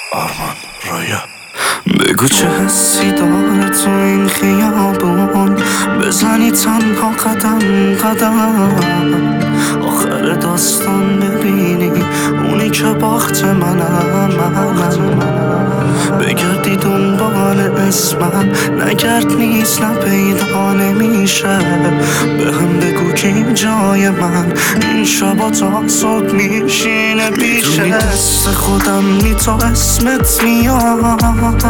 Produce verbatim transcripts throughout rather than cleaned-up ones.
آرمان رایا بگو چه حسی داره تو این خیابون، بزنی تنها قدم قدم آخر داستان ببینی اونی که باخت منم من بگردی دنبال اسمم، نگرد نیست نه پیدا نمیشه. به هم بگو کی جای من این شبا تا صبح میشینه پیشه. دست خودم نی تا اسمت میاد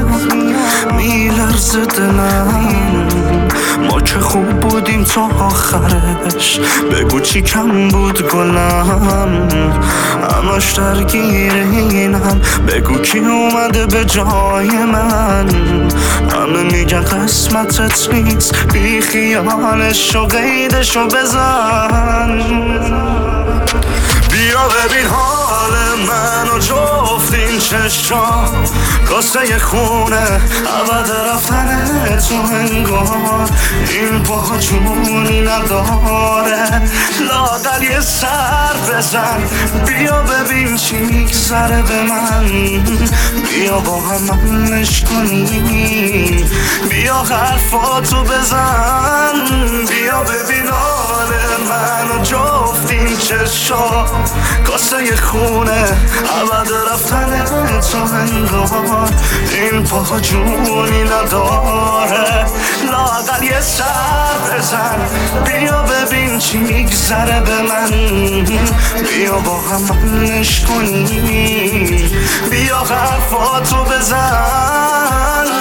میلرزه دلم، ما که خوب بودیم تا آخرش. بگو چی کم بود گلم، همش درگیر اینم. بگو کی اومده به جای من، همه میگن قسمتت نیست، بی خیالش و قیدشو بزن. بیا ببین حال من و جفت این چشام، کاسه خونه عوض رفتن تو انگار این پا جونی نداره. لاغر یه سر بزن، بیا ببین چی میگذره به من. بیا با هم حلش کنیم، بیا حرفاتو بزن. بیا ببین حال من و جفت این چشام، کاسه خونه عوض رفتن تو انگار این پا جونی نداره. لاغر یه سر بزن، بیا ببین چی میگذره به من. بیا با هم حلش کنیم، بیا حرفاتو بزن.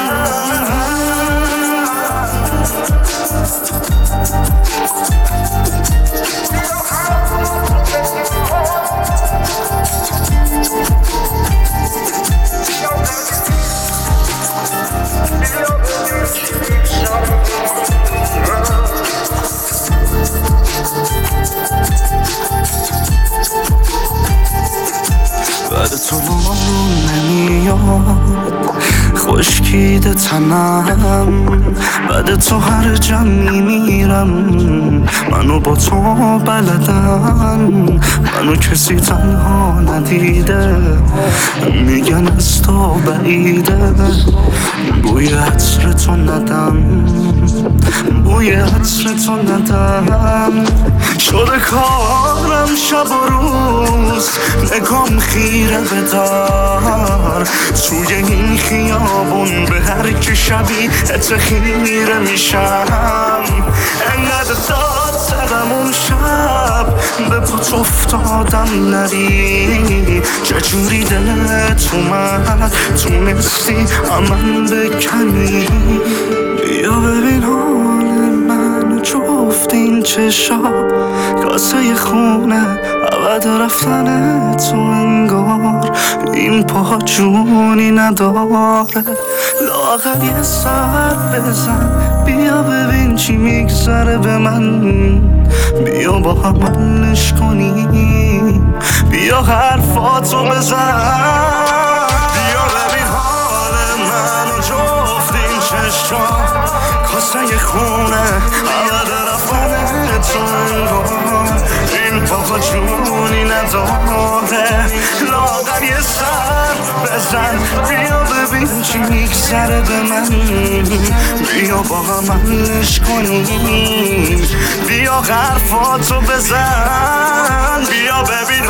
بعد تو نمیاد خشکیده تنم، بعد تو هر جمعی میرم. منو با تو بلدن، منو کسی تنها ندیده. میگن از تو بعیده، بوی عطر تو ندم، بوی عطر تو ندم. شده کارم شب و روز، نگام خیره بدار. توی این خیابون به هر که شبی ات خیره میشم. انقدر داد زدم اون شب، به پات افتادم نری. چجوری دلت اومد تونستی امن بکنی. بیا ببین حال من جفت این چشا، کاسه خونه عوض رفتن تو انگار این پا جونی نداره. لاغر یه سر بزن، بیا ببین چی میگذره به من. بیا با هم حلش کنیم، بیا حرفاتو بزن. بیا ببین حال من و جفت این چشا، کاسه خونه عوض رفتن تو انگار این پا جونی نداره. لاغر یه سر بزن، بیا ببین چی میگذره به من. بیا با هم حلش کنیم، بیا حرفاتو بزن. بیا ببین